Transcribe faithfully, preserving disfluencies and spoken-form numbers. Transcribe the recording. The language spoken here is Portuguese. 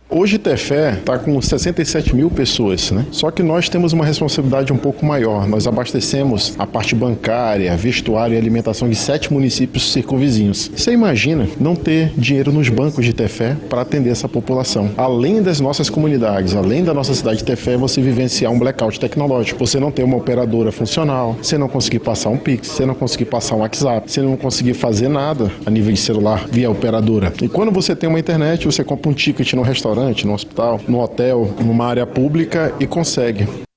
Hoje Tefé está com sessenta e sete mil pessoas, né? Só que nós temos uma responsabilidade um pouco maior. Nós abastecemos a parte bancária, vestuário e alimentação de sete municípios circunvizinhos. Você imagina não ter dinheiro nos bancos de Tefé para atender essa população? Além das nossas comunidades, além da nossa cidade de Tefé, você vivenciar um blackout tecnológico. Você não ter uma operadora funcional, você não conseguir passar um Pix, você não conseguir passar um WhatsApp, você não conseguir fazer nada a nível de celular via operadora. E quando você tem uma internet, você compra um ticket no restaurante, no hospital, no hotel, numa área pública e consegue.